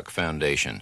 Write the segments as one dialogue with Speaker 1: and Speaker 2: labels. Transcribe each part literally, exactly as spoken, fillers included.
Speaker 1: Park Foundation.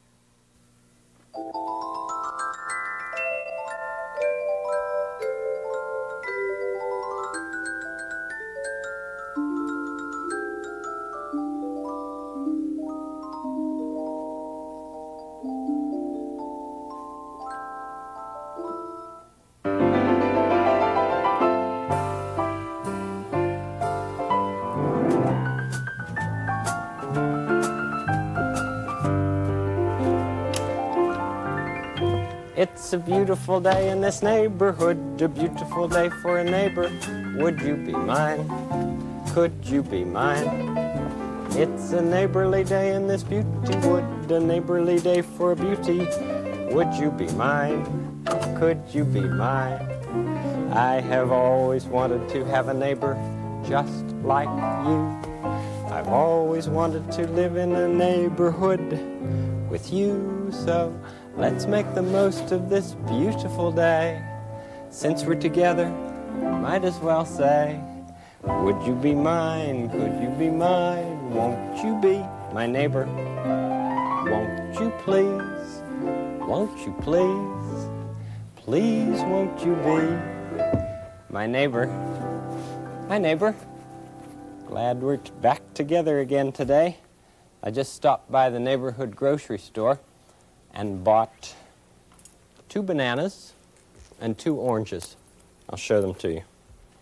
Speaker 2: It's a beautiful day in this neighborhood, a beautiful day for a neighbor. Would you be mine? Could you be mine? It's a neighborly day in this beauty wood, a neighborly day for beauty. Would you be mine? Could you be mine? I have always wanted to have a neighbor just like you. I've always wanted to live in a neighborhood with you, so let's make the most of this beautiful day. Since we're together, might as well say, would you be mine? Could you be mine? Won't you be my neighbor? Won't you please? Won't you please? Please won't you be my neighbor? Hi, neighbor. Glad we're t- back together again today. I just stopped by the neighborhood grocery store and bought two bananas and two oranges. I'll show them to you.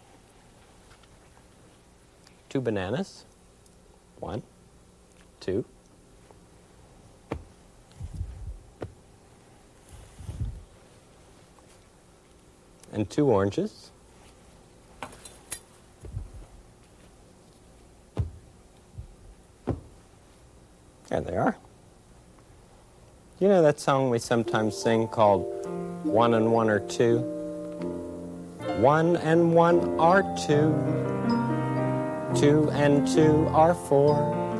Speaker 2: Two bananas. One, two. And two oranges. There they are. You know that song we sometimes sing called One and One Are Two? One and one are two. Two and two are four.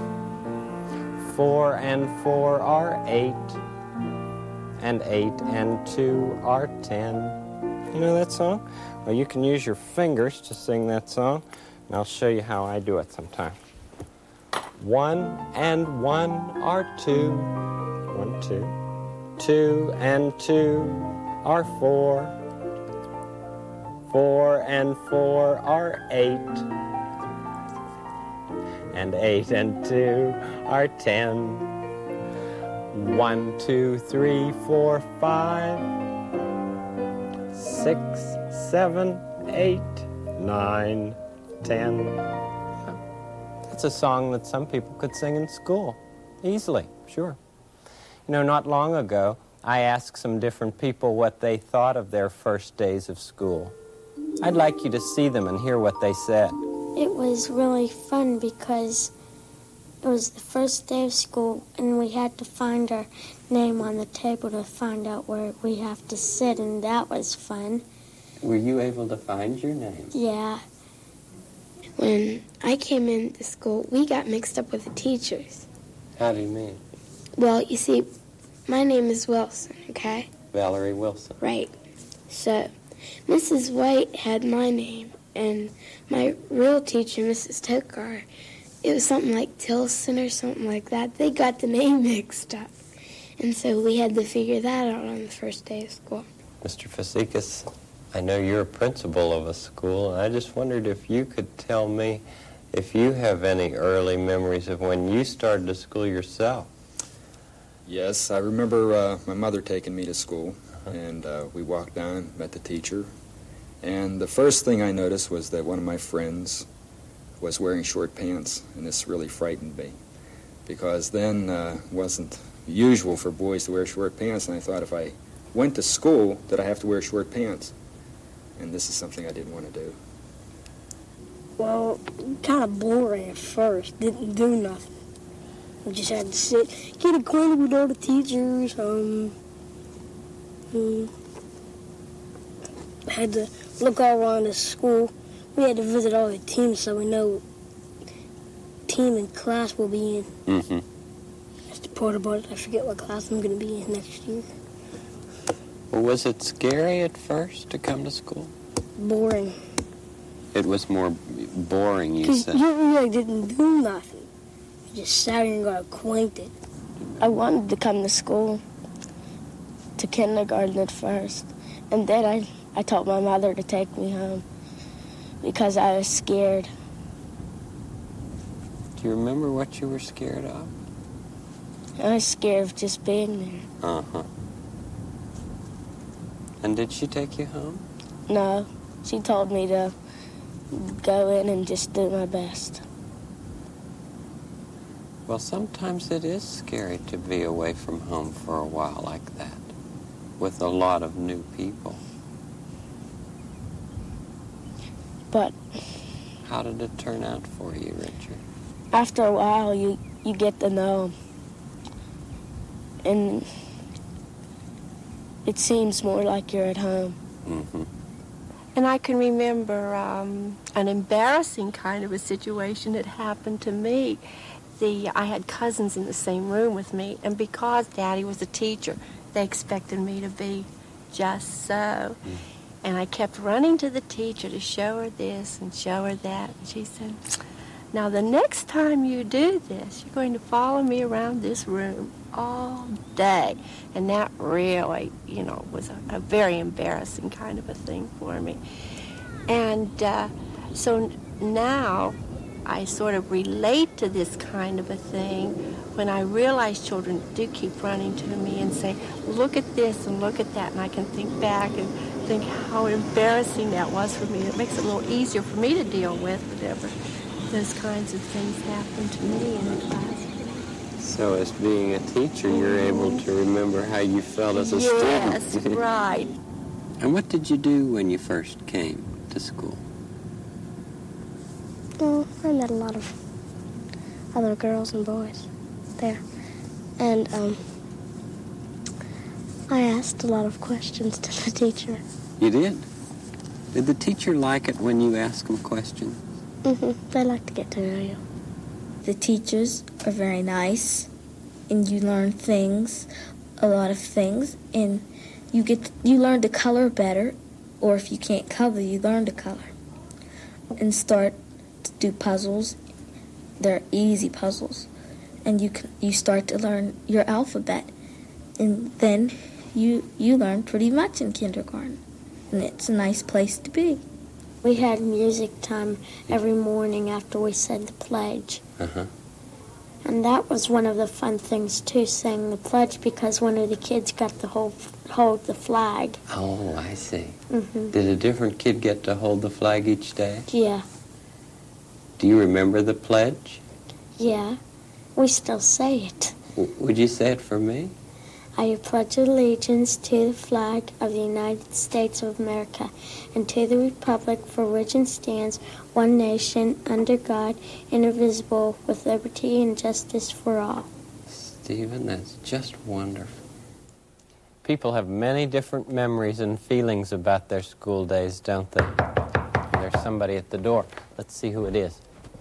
Speaker 2: Four and four are eight. And eight and two are ten. You know that song? Well, you can use your fingers to sing that song, and I'll show you how I do it sometime. One and one are two. One, two. Two and two are four. Four and four are eight. And eight and two are ten. One, two, three, four, five. Six, seven, eight, nine, ten. It's a song that some people could sing in school. Easily, sure. You know, not long ago, I asked some different people what they thought of their first days of school. I'd like you to see them and hear what they said.
Speaker 3: It was really fun because it was the first day of school and we had to find our name on the table to find out where we have to sit, and that was fun.
Speaker 2: Were you able to find your name?
Speaker 3: Yeah.
Speaker 4: When I came into school, we got mixed up with the teachers.
Speaker 2: How do you mean?
Speaker 4: Well, you see, my name is Wilson, okay?
Speaker 2: Valerie Wilson.
Speaker 4: Right. So, Missus White had my name, and my real teacher, Missus Tokar, it was something like Tilson or something like that. They got the name mixed up. And so we had to figure that out on the first day of school.
Speaker 2: Mister Fazekas, I know you're a principal of a school, and I just wondered if you could tell me if you have any early memories of when you started to school yourself.
Speaker 5: Yes, I remember uh, my mother taking me to school, uh-huh. and uh, we walked down, met the teacher, and the first thing I noticed was that one of my friends was wearing short pants, and this really frightened me, because then uh, it wasn't usual for boys to wear short pants, and I thought if I went to school, that I have to wear short pants, and this is something I didn't want to do.
Speaker 6: Well, kind of boring at first, didn't do nothing. We just had to sit, get acquainted with all the teachers, um, um, had to look all around the school. We had to visit all the teams so we know what team and class we'll be in.
Speaker 2: Mm-hmm.
Speaker 6: That's the part about it. I forget what class I'm going to be in next year.
Speaker 2: Well, was it scary at first to come to school?
Speaker 6: Boring.
Speaker 2: It was more boring, you
Speaker 6: Because
Speaker 2: said.
Speaker 6: you really didn't do nothing. You just sat here and got acquainted.
Speaker 4: I wanted to come to school, to kindergarten at first, and then I, I told my mother to take me home because I was scared.
Speaker 2: Do you remember what you were scared of?
Speaker 4: I was scared of just being there.
Speaker 2: Uh-huh. And did she take you home?
Speaker 4: No, she told me to go in and just do my best.
Speaker 2: Well, sometimes it is scary to be away from home for a while like that, with a lot of new people.
Speaker 4: But
Speaker 2: how did it turn out for you, Richard?
Speaker 4: After a while, you, you get to know them. And it seems more like you're at home.
Speaker 2: Mm-hmm.
Speaker 1: And I can remember um, an embarrassing kind of a situation that happened to me. The, I had cousins in the same room with me, and because Daddy was a teacher, they expected me to be just so. Mm. And I kept running to the teacher to show her this and show her that. And she said, now the next time you do this, you're going to follow me around this room all day. And that really, you know, was a, a very embarrassing kind of a thing for me. And uh, so now I sort of relate to this kind of a thing when I realize children do keep running to me and say, look at this and look at that, and I can think back and think how embarrassing that was for me. It makes it a little easier for me to deal with whatever those kinds of things happen to me in the class.
Speaker 2: So as being a teacher, you're able to remember how you felt as a
Speaker 1: yes,
Speaker 2: student.
Speaker 1: Yes, right.
Speaker 2: And what did you do when you first came to school?
Speaker 3: Well, I met a lot of other girls and boys there. And um, I asked a lot of questions to the teacher.
Speaker 2: You did? Did the teacher like it when you asked them questions?
Speaker 3: Mm-hmm. They like to get to know you.
Speaker 7: The teachers are very nice, and you learn things, a lot of things, and you get you learn to color better, or if you can't color, you learn to color. And start to do puzzles. They're easy puzzles. And you can, you start to learn your alphabet. And then you you learn pretty much in kindergarten. And it's a nice place to be.
Speaker 3: We had music time every morning after we said the pledge.
Speaker 2: Uh-huh.
Speaker 3: And that was one of the fun things, too, saying the pledge, because one of the kids got to hold, hold the flag.
Speaker 2: Oh, I see.
Speaker 3: Mm-hmm.
Speaker 2: Did a different kid get to hold the flag each day?
Speaker 3: Yeah.
Speaker 2: Do you remember the pledge?
Speaker 3: Yeah. We still say it.
Speaker 2: W- would you say it for me?
Speaker 3: I pledge allegiance to the flag of the United States of America and to the republic for which it stands, one nation, under God, indivisible, with liberty and justice for all.
Speaker 2: Stephen, that's just wonderful. People have many different memories and feelings about their school days, don't they? There's somebody at the door. Let's see who it is.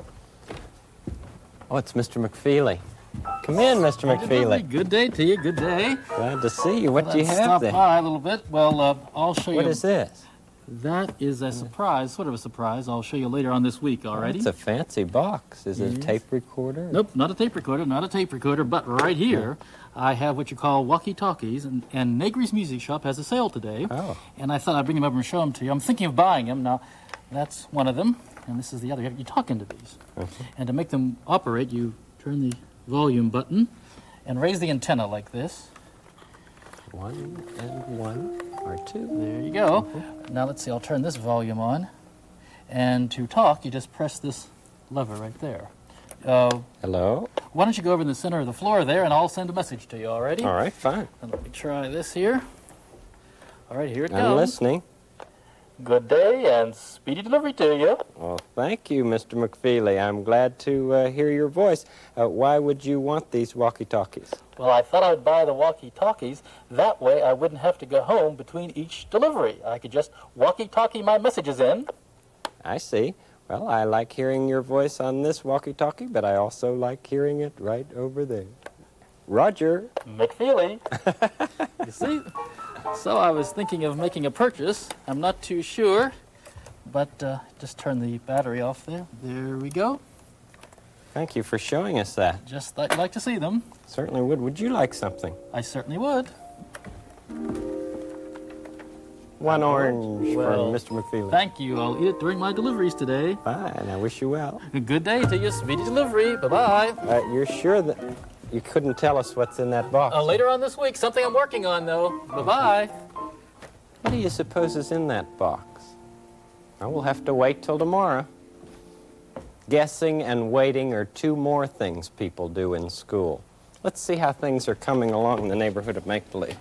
Speaker 2: Oh, it's Mister McFeely. Come in, Mister McFeely.
Speaker 8: Good day to you. Good day.
Speaker 2: Glad to see you. What
Speaker 8: Let's
Speaker 2: do you have
Speaker 8: stop
Speaker 2: there?
Speaker 8: by a little bit. Well, uh, I'll show you.
Speaker 2: What is this?
Speaker 8: That is a surprise, sort of a surprise. I'll show you later on this week, all righty?
Speaker 2: It's a fancy box. Is it
Speaker 8: Yes.
Speaker 2: a tape recorder?
Speaker 8: Nope, not a tape recorder, not a tape recorder, but right here I have what you call walkie-talkies, and, and Negri's Music Shop has a sale today.
Speaker 2: Oh.
Speaker 8: And I thought I'd bring them up and show them to you. I'm thinking of buying them. Now, that's one of them, and this is the other. You talk into these.
Speaker 2: Okay.
Speaker 8: And to make them operate, you turn the volume button and raise the antenna like this.
Speaker 2: One and one or two.
Speaker 8: There you go. Now let's see, I'll turn this volume on. And to talk, you just press this lever right there. Uh,
Speaker 2: Hello?
Speaker 8: why don't you go over in the center of the floor there, and I'll send a message to you, all righty?
Speaker 2: All right, fine.
Speaker 8: And let me try this here. All right, here it
Speaker 2: I'm
Speaker 8: comes.
Speaker 2: listening.
Speaker 8: Good day and speedy delivery to you.
Speaker 2: Well, thank you, Mister McFeely. I'm glad to uh, hear your voice. Uh, why would you want these walkie-talkies?
Speaker 8: Well, I thought I'd buy the walkie-talkies. That way I wouldn't have to go home between each delivery. I could just walkie-talkie my messages in.
Speaker 2: I see. Well, I like hearing your voice on this walkie-talkie, but I also like hearing it right over there. Roger.
Speaker 8: McFeely. You see? So I was thinking of making a purchase. I'm not too sure, but uh, just turn the battery off there. There we go.
Speaker 2: Thank you for showing us that.
Speaker 8: Just thought you'd like to see them.
Speaker 2: Certainly would. Would you like something?
Speaker 8: I certainly would.
Speaker 2: One orange
Speaker 8: Well,
Speaker 2: for Mister McFeely.
Speaker 8: Thank you. I'll eat it during my deliveries today.
Speaker 2: Fine. I wish you well.
Speaker 8: Good day to you. Speedy delivery. Bye-bye.
Speaker 2: Uh, you're sure that you couldn't tell us what's in that box?
Speaker 8: Uh, later on this week, something I'm working on, though. Bye-bye.
Speaker 2: What do you suppose is in that box? I will have to wait till tomorrow. Guessing and waiting are two more things people do in school. Let's see how things are coming along in the neighborhood of Make-Believe.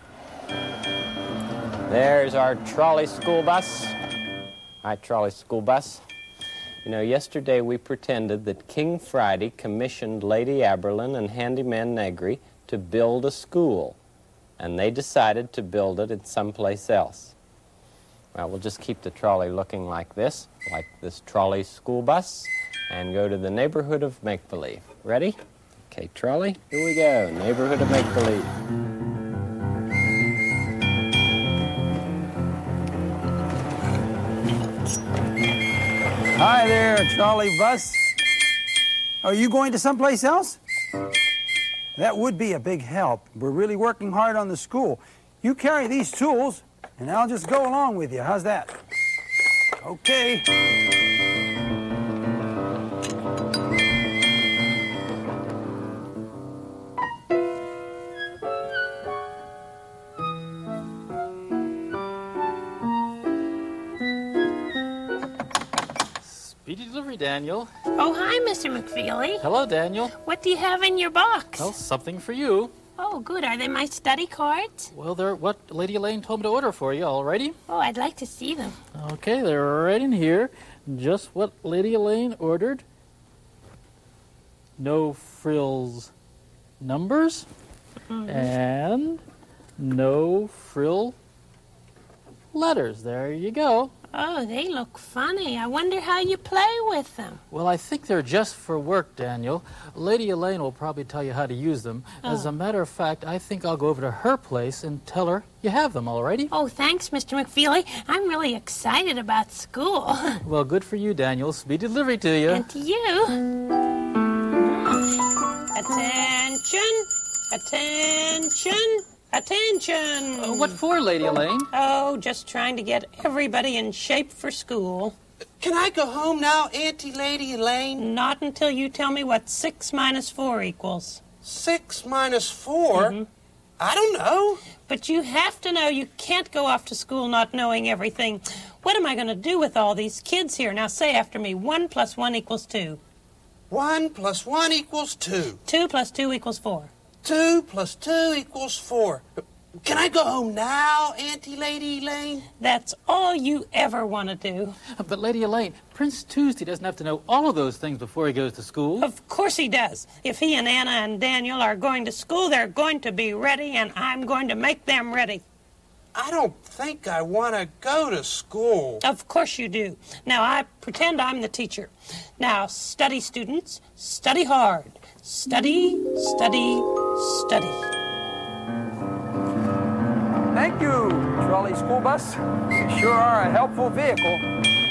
Speaker 2: There's our trolley school bus. Hi, trolley school bus. You know, yesterday we pretended that King Friday commissioned Lady Aberlin and Handyman Negri to build a school, and they decided to build it in someplace else. Well, we'll just keep the trolley looking like this, like this trolley school bus, and go to the neighborhood of Make-Believe. Ready? Okay, trolley, here we go. Neighborhood of Make-Believe.
Speaker 9: Hi there, trolley bus. Are you going to someplace else? That would be a big help. We're really working hard on the school. You carry these tools, and I'll just go along with you. How's that? Okay.
Speaker 8: Speedy delivery, Daniel.
Speaker 10: Oh, hi, Mister McFeely.
Speaker 8: Hello, Daniel.
Speaker 10: What do you have in your box?
Speaker 8: Well, something for you.
Speaker 10: Oh, good. Are they my study cards?
Speaker 8: Well, they're what Lady Elaine told me to order for you, all righty?
Speaker 10: Oh, I'd like to see them.
Speaker 8: Okay, they're right in here. Just what Lady Elaine ordered. No frills numbers.
Speaker 10: Mm-hmm.
Speaker 8: And no frill letters. There you go.
Speaker 10: Oh, they look funny. I wonder how you play with them.
Speaker 8: Well, I think they're just for work, Daniel. Lady Elaine will probably tell you how to use them.
Speaker 10: Oh.
Speaker 8: As a matter of fact, I think I'll go over to her place and tell her you have them, all righty?
Speaker 10: Oh, thanks, Mister McFeely. I'm really excited about school.
Speaker 8: Well, good for you, Daniel. Speedy delivery to you.
Speaker 10: And to you. Attention! Attention! Attention!
Speaker 8: Uh, what for, Lady Elaine?
Speaker 10: Oh, just trying to get everybody in shape for school.
Speaker 11: Can I go home now, Auntie Lady Elaine?
Speaker 10: Not until you tell me what six minus four equals.
Speaker 11: Six minus four?
Speaker 10: Mm-hmm.
Speaker 11: I don't know.
Speaker 10: But you have to know you can't go off to school not knowing everything. What am I going to do with all these kids here? Now say after me, one plus one equals two.
Speaker 11: One plus one equals two.
Speaker 10: Two plus two equals four.
Speaker 11: Two plus two equals four. Can I go home now, Auntie Lady Elaine?
Speaker 10: That's all you ever want to do.
Speaker 8: But, Lady Elaine, Prince Tuesday doesn't have to know all of those things before he goes to school.
Speaker 10: Of course he does. If he and Anna and Daniel are going to school, they're going to be ready, and I'm going to make them ready.
Speaker 11: I don't think I want to go to school.
Speaker 10: Of course you do. Now, I pretend I'm the teacher. Now, study, students. Study hard. Study, study, study.
Speaker 9: Thank you, trolley school bus. You sure are a helpful vehicle.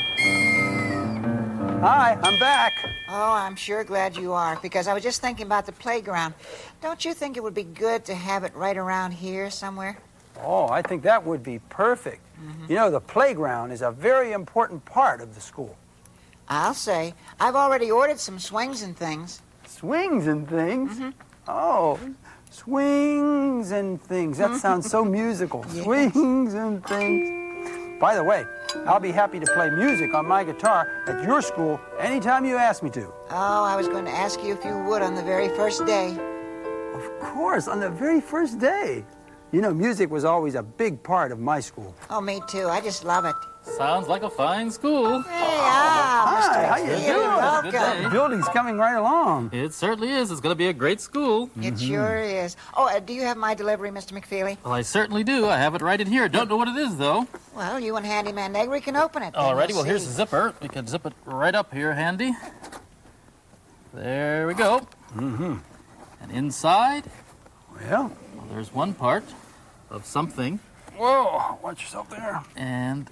Speaker 9: Hi, I'm back.
Speaker 12: Oh, I'm sure glad you are, because I was just thinking about the playground. Don't you think it would be good to have it right around here somewhere?
Speaker 9: Oh, I think that would be perfect. Mm-hmm. You know, the playground is a very important part of the school.
Speaker 12: I'll say. I've already ordered some swings and things.
Speaker 9: Swings and things?
Speaker 12: Mm-hmm.
Speaker 9: Oh, swings and things. That sounds so musical.
Speaker 12: Yes.
Speaker 9: Swings and things. By the way, I'll be happy to play music on my guitar at your school anytime you ask me to.
Speaker 12: Oh, I was going to ask you if you would on the very first day.
Speaker 9: Of course, on the very first day. You know, music was always a big part of my school.
Speaker 12: Oh, me too. I just love it.
Speaker 8: Sounds like a fine school.
Speaker 12: Hey, ah, Mister
Speaker 9: Hi, how you
Speaker 12: McFeely,
Speaker 9: doing?
Speaker 12: welcome.
Speaker 9: The building's coming right along.
Speaker 8: It certainly is. It's going to be a great school.
Speaker 12: It mm-hmm. sure is. Oh, uh, do you have my delivery, Mister McFeely?
Speaker 8: Well, I certainly do. I have it right in here. Don't know what it is, though.
Speaker 12: Well, you and Handyman Negri can open it.
Speaker 8: All righty. Well, here's the zipper. We can zip it right up here, handy. There we go.
Speaker 9: Mm-hmm.
Speaker 8: And inside,
Speaker 9: well,
Speaker 8: well, there's one part of something.
Speaker 9: Whoa, watch yourself there.
Speaker 8: And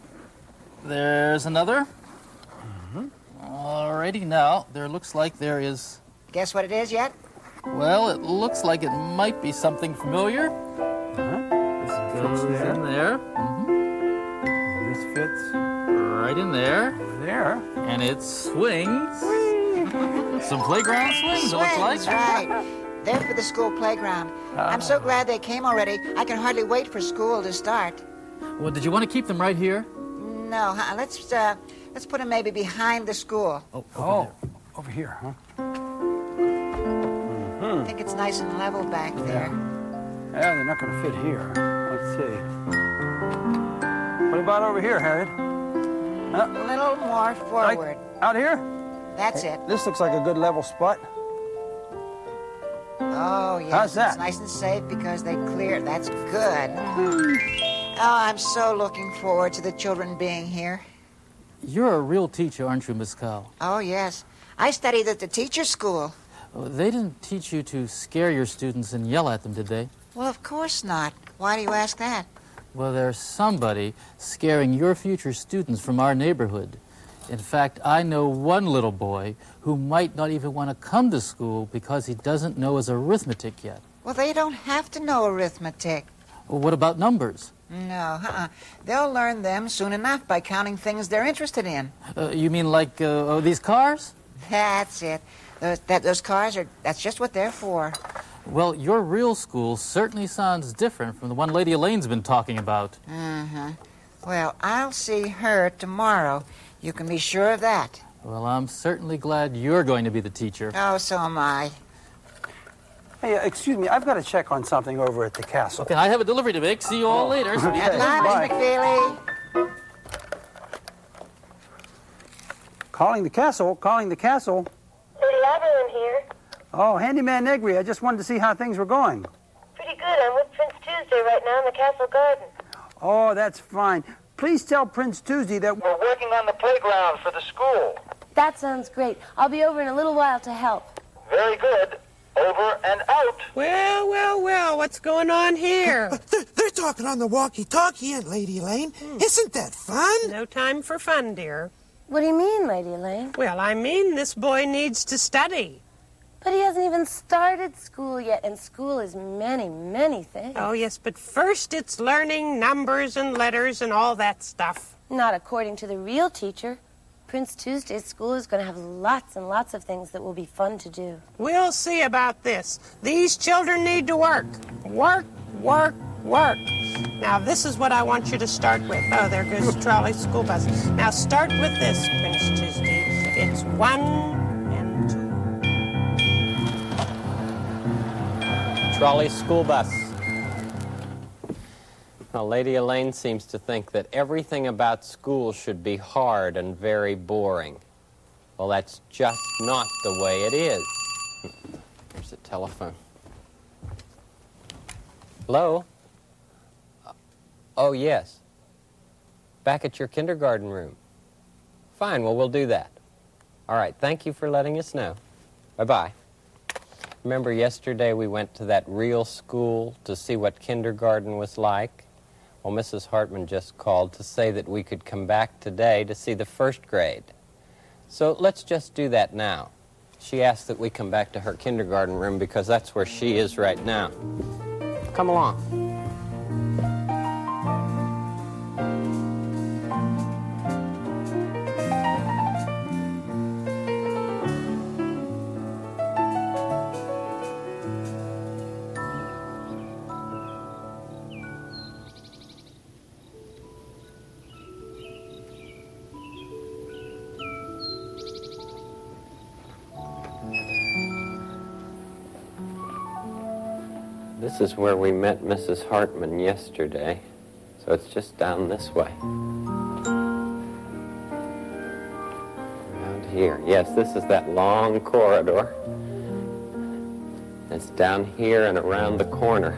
Speaker 8: there's another.
Speaker 9: Mm-hmm.
Speaker 8: Alrighty, now, there looks like there is
Speaker 12: Guess what it is yet?
Speaker 8: Well, it looks like it might be something familiar.
Speaker 9: Uh-huh.
Speaker 8: This goes in there. Mm-hmm.
Speaker 9: This fits
Speaker 8: right in there.
Speaker 9: there.
Speaker 8: And it swings. Some playground swings, it looks like.
Speaker 12: Swings, right. They're for the school playground. I'm so glad they came already. I can hardly wait for school to start.
Speaker 8: Well, did you want to keep them right here?
Speaker 12: No, huh? let's uh, let's put them maybe behind the school.
Speaker 8: Oh, over,
Speaker 9: Oh, over here, huh?
Speaker 12: I think it's nice and level back there.
Speaker 9: Yeah, they're not going to fit here. Let's see. What about over here, Harriet?
Speaker 12: A little more forward.
Speaker 9: Like out here?
Speaker 12: That's it.
Speaker 9: This looks like a good level spot.
Speaker 12: Oh, yes.
Speaker 9: How's that?
Speaker 12: It's nice and safe because they clear. That's good. Oh, I'm so looking forward to the children being here.
Speaker 8: You're a real teacher, aren't you, Miss Cowell?
Speaker 12: Oh, yes. I studied at the teacher's school.
Speaker 8: Oh, they didn't teach you to scare your students and yell at them, did they?
Speaker 12: Well, of course not. Why do you ask that?
Speaker 8: Well, there's somebody scaring your future students from our neighborhood. In fact, I know one little boy who might not even want to come to school because he doesn't know his arithmetic yet.
Speaker 12: Well, they don't have to know arithmetic.
Speaker 8: Well, what about numbers?
Speaker 12: No, uh-uh. They'll learn them soon enough by counting things they're interested in.
Speaker 8: Uh, you mean like uh, oh, these cars?
Speaker 12: That's it. Those, that, those cars are, that's just what they're for.
Speaker 8: Well, your real school certainly sounds different from the one Lady Elaine's been talking about.
Speaker 12: Uh-huh. Well, I'll see her tomorrow. You can be sure of that.
Speaker 8: Well, I'm certainly glad you're going to be the teacher.
Speaker 12: Oh, so am I.
Speaker 9: Hey, uh, excuse me, I've got to check on something over at the castle.
Speaker 8: Okay, I have a delivery to make. See you all later.
Speaker 9: Okay.
Speaker 12: Good night,
Speaker 9: Bye.
Speaker 12: Miss McFeely.
Speaker 9: Calling the castle, calling the castle.
Speaker 13: Lady Aberlin here.
Speaker 9: Oh, Handyman Negri, I just wanted to see how things were going.
Speaker 13: Pretty good. I'm with Prince Tuesday right now in the castle garden.
Speaker 9: Oh, that's fine. Please tell Prince Tuesday that
Speaker 14: We're working on the playground for the school.
Speaker 15: That sounds great. I'll be over in a little while to help.
Speaker 14: Very good. Over and out.
Speaker 10: Well, well, well, what's going on here?
Speaker 11: They're, they're talking on the walkie-talkie, Aunt Lady Elaine.
Speaker 10: Hmm.
Speaker 11: Isn't that fun?
Speaker 10: No time for fun, dear.
Speaker 15: What do you mean, Lady Elaine?
Speaker 10: Well, I mean this boy needs to study.
Speaker 15: But he hasn't even started school yet, and school is many, many things.
Speaker 10: Oh, yes, but first it's learning numbers and letters and all that stuff.
Speaker 15: Not according to the real teacher. Prince Tuesday's school is going to have lots and lots of things that will be fun to do.
Speaker 10: We'll see about this. These children need to work. Work, work, work. Now, this is what I want you to start with. Oh, there goes the trolley school bus. Now, start with this, Prince Tuesday. It's one and two.
Speaker 2: Trolley school bus. Well, Lady Elaine seems to think that everything about school should be hard and very boring. Well, that's just not the way it is. There's a telephone. Hello? Oh, yes. Back at your kindergarten room. Fine, well, we'll do that. All right, thank you for letting us know. Bye-bye. Remember yesterday we went to that real school to see what kindergarten was like? Well, Missus Hartman just called to say that we could come back today to see the first grade. So let's just do that now. She asked that we come back to her kindergarten room because that's where she is right now. Come along. This is where we met Missus Hartman yesterday, so it's just down this way. Around here. Yes, this is that long corridor. It's down here and around the corner.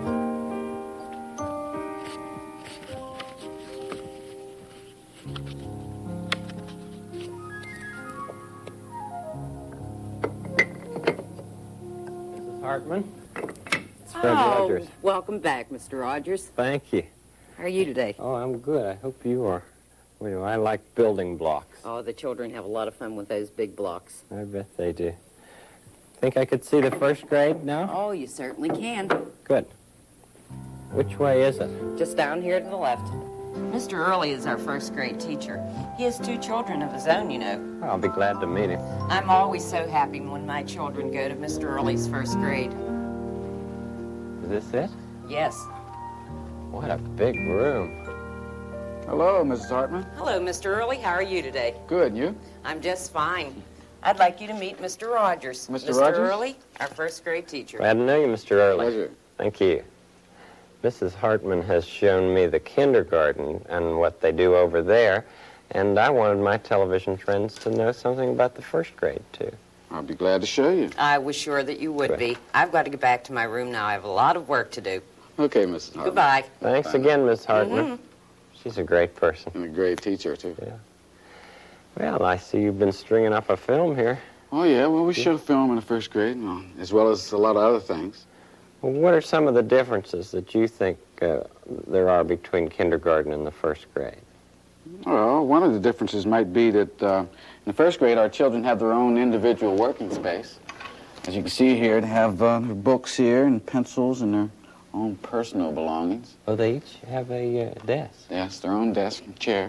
Speaker 2: Missus Hartman? Fred
Speaker 16: Oh,
Speaker 2: Rogers.
Speaker 16: welcome back, Mister Rogers.
Speaker 2: Thank you.
Speaker 16: How are you today?
Speaker 2: Oh, I'm good. I hope you are. Well, I like building blocks.
Speaker 16: Oh, the children have a lot of fun with those big blocks.
Speaker 2: I bet they do. think I could see the first grade now?
Speaker 16: Oh, you certainly can.
Speaker 2: Good. Which way is it?
Speaker 16: Just down here to the left. Mister Early is our first grade teacher. He has two children of his own, you know.
Speaker 2: I'll be glad to meet him.
Speaker 16: I'm always so happy when my children go to Mister Early's first grade.
Speaker 2: Is this it?
Speaker 16: Yes.
Speaker 2: What a big room.
Speaker 17: Hello, Missus Hartman.
Speaker 16: Hello, Mister Early. How are you today?
Speaker 17: Good, and you?
Speaker 16: I'm just fine. I'd like you to meet Mister Rogers.
Speaker 17: Mister Rogers?
Speaker 16: Early, our first grade teacher.
Speaker 2: Glad to know you, Mister Early.
Speaker 17: Pleasure.
Speaker 2: Thank you. Missus Hartman has shown me the kindergarten and what they do over there, and I wanted my television friends to know something about the first grade, too.
Speaker 17: I'll be glad to show you.
Speaker 16: I was sure that you would
Speaker 2: Good.
Speaker 16: be. I've got to get back to my room now. I have a lot of work to do.
Speaker 17: Okay, Missus Hartman.
Speaker 16: Goodbye.
Speaker 2: Thanks
Speaker 17: Bye.
Speaker 2: again, Miss Hartman.
Speaker 16: Mhm.
Speaker 2: She's a great person.
Speaker 17: And a great teacher, too.
Speaker 2: Yeah. Well, I see you've been stringing up a film here.
Speaker 17: Oh, yeah, well, we show film in the first grade, well, as well as a lot of other things.
Speaker 2: Well, what are some of the differences that you think uh, there are between kindergarten and the first grade?
Speaker 17: Well, one of the differences might be that uh, in the first grade, our children have their own individual working space. As you can see here, they have uh, their books here and pencils and their own personal belongings.
Speaker 2: Oh, they each have a uh, desk.
Speaker 17: Yes, their own desk and chair.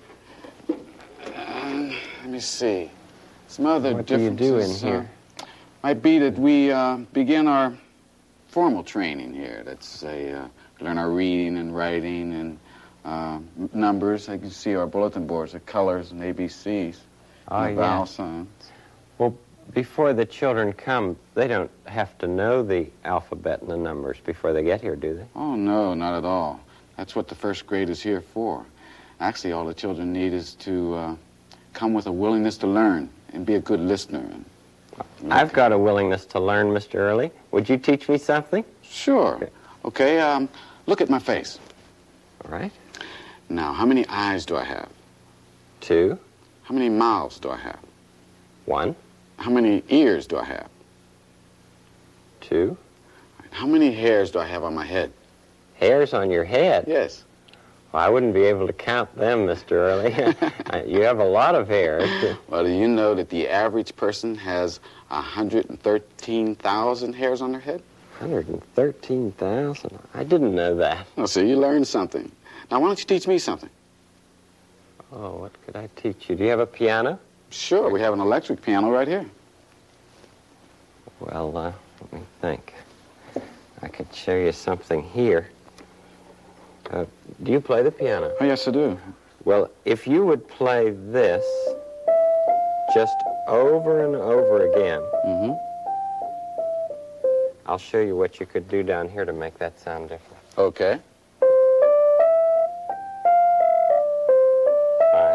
Speaker 17: And let me see. Some other
Speaker 2: What do you
Speaker 17: differences
Speaker 2: do in here?
Speaker 17: Uh, might be that we uh, begin our formal training here. That's a uh, learn our reading and writing and uh, numbers. I can see our bulletin boards, the colors and A B Cs,
Speaker 2: Oh,
Speaker 17: and the
Speaker 2: yeah.
Speaker 17: vowel signs.
Speaker 2: Well, before the children come, they don't have to know the alphabet and the numbers before they get here, do they?
Speaker 17: Oh, no, not at all. That's what the first grade is here for. Actually, all the children need is to uh, come with a willingness to learn and be a good listener. And,
Speaker 2: I've got a willingness to learn, Mister Early. Would you teach me something?
Speaker 17: Sure. Okay, okay um, look at my face.
Speaker 2: All right.
Speaker 17: Now, how many eyes do I have?
Speaker 2: Two.
Speaker 17: How many mouths do I have?
Speaker 2: One.
Speaker 17: How many ears do I have?
Speaker 2: Two.
Speaker 17: How many hairs do I have on my head?
Speaker 2: Hairs on your head?
Speaker 17: Yes.
Speaker 2: Well, I wouldn't be able to count them, Mister Early. You have a lot of hairs.
Speaker 17: Well, do you know that the average person has one hundred thirteen thousand hairs on their head?
Speaker 2: one hundred thirteen thousand? I didn't know that.
Speaker 17: Oh, so you learned something. Now, why don't you teach me something?
Speaker 2: Oh, what could I teach you? Do you have a piano?
Speaker 17: Sure, we have an electric piano right here.
Speaker 2: Well, uh, let me think. I could show you something here. Uh, do you play the piano?
Speaker 17: Oh, yes, I do.
Speaker 2: Well, if you would play this just over and over again,
Speaker 17: mm-hmm.
Speaker 2: I'll show you what you could do down here to make that sound different.
Speaker 17: Okay.
Speaker 2: Fine.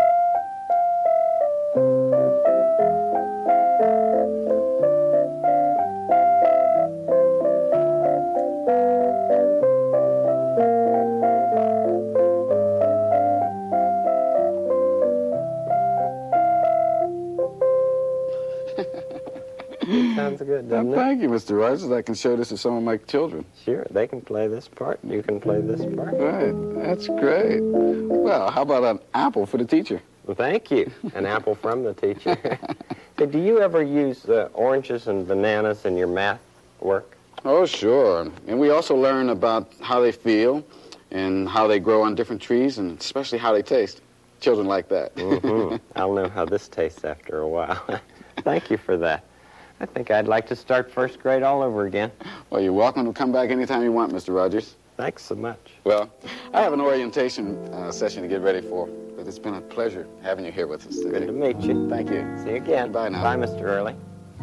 Speaker 2: Sounds good, doesn't
Speaker 17: Well,
Speaker 2: it?
Speaker 17: thank you, Mister Rogers. I can show this to some of my children.
Speaker 2: Sure, they can play this part, you can play this part.
Speaker 17: Right, that's great. Well, how about an apple for the teacher?
Speaker 2: Well, thank you. An apple from the teacher. Hey, do you ever use uh, oranges and bananas in your math work?
Speaker 17: Oh, sure. And we also learn about how they feel and how they grow on different trees and especially how they taste. Children like that.
Speaker 2: Mm-hmm. I'll know how this tastes after a while. Thank you for that. I think I'd like to start first grade all over again.
Speaker 17: Well, you're welcome to come back anytime you want, Mister Rogers.
Speaker 2: Thanks so much.
Speaker 17: Well, I have an orientation uh, session to get ready for, but it's been a pleasure having you here with us today.
Speaker 2: Good to meet you.
Speaker 17: Thank you.
Speaker 2: See you again.
Speaker 17: Bye now.
Speaker 2: Bye, Mister Early.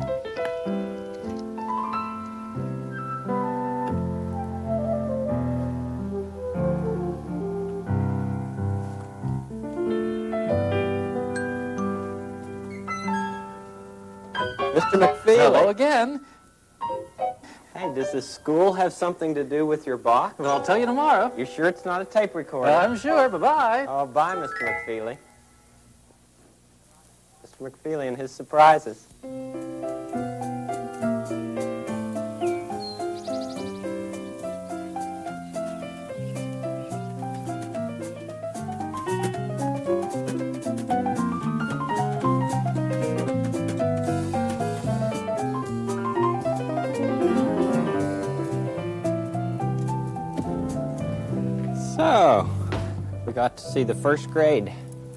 Speaker 2: Mister McFeely.
Speaker 8: Hello again.
Speaker 2: Hey, does the school have something to do with your box?
Speaker 8: Well, I'll tell you tomorrow.
Speaker 2: You sure it's not a tape recorder?
Speaker 8: I'm sure. Bye-bye.
Speaker 2: Oh, bye, Mister McFeely. Mister McFeely and his surprises. So, we got to see the first grade.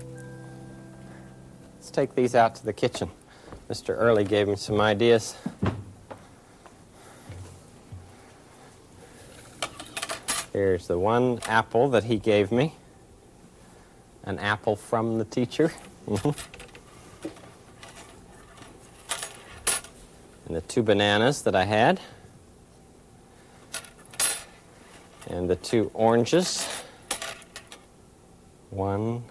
Speaker 2: Let's take these out to the kitchen. Mister Early gave me some ideas. Here's the one apple that he gave me. An apple from the teacher. Mm-hmm. And the two bananas that I had. And the two oranges. One.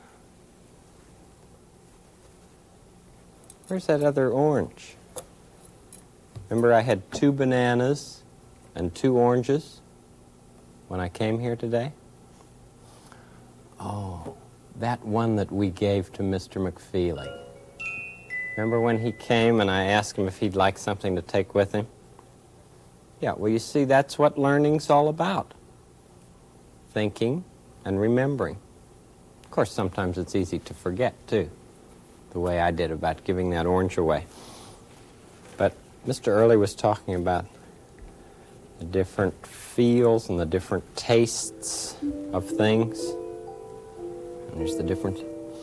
Speaker 2: Where's that other orange? Remember I had two bananas and two oranges when I came here today? Oh, that one that we gave to Mister McFeely. Remember when he came and I asked him if he'd like something to take with him? Yeah, well, you see, that's what learning's all about. Thinking and remembering. Of course, sometimes it's easy to forget, too, the way I did about giving that orange away. But Mister Early was talking about the different feels and the different tastes of things. And there's the different,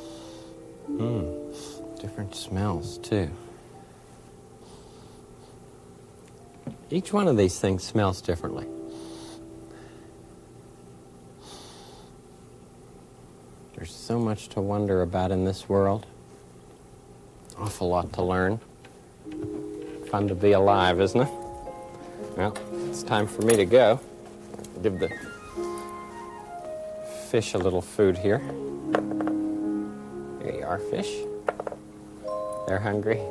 Speaker 2: mm, different smells, too. Each one of these things smells differently. There's so much to wonder about in this world. Awful lot to learn. Fun to be alive, isn't it? Well, it's time for me to go. Give the fish a little food here. There you are, fish. They're hungry.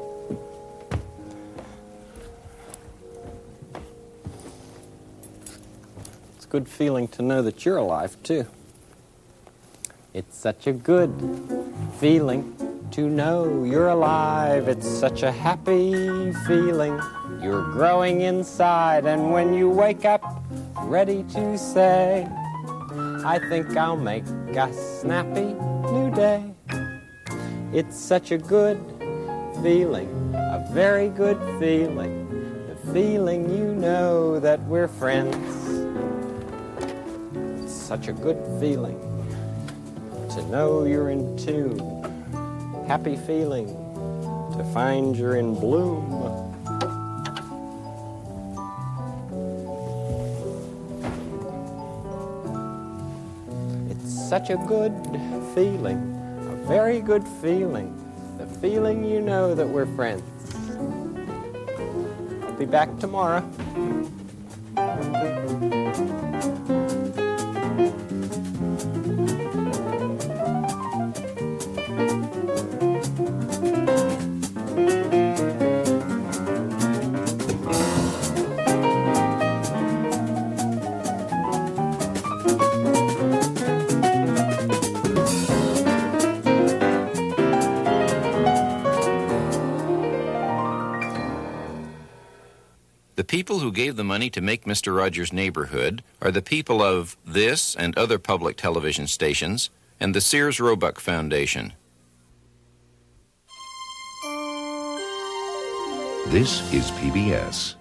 Speaker 2: It's a good feeling to know that you're alive, too. It's such a good feeling to know you're alive. It's such a happy feeling. You're growing inside, and when you wake up, ready to say, I think I'll make a snappy new day. It's such a good feeling, a very good feeling, the feeling you know that we're friends. It's such a good feeling to know you're in tune. Happy feeling to find you're in bloom. It's such a good feeling, a very good feeling, the feeling you know that we're friends. I'll be back tomorrow.
Speaker 18: The people who gave the money to make Mister Rogers' Neighborhood are the people of this and other public television stations and the Sears Roebuck Foundation.
Speaker 19: This is P B S.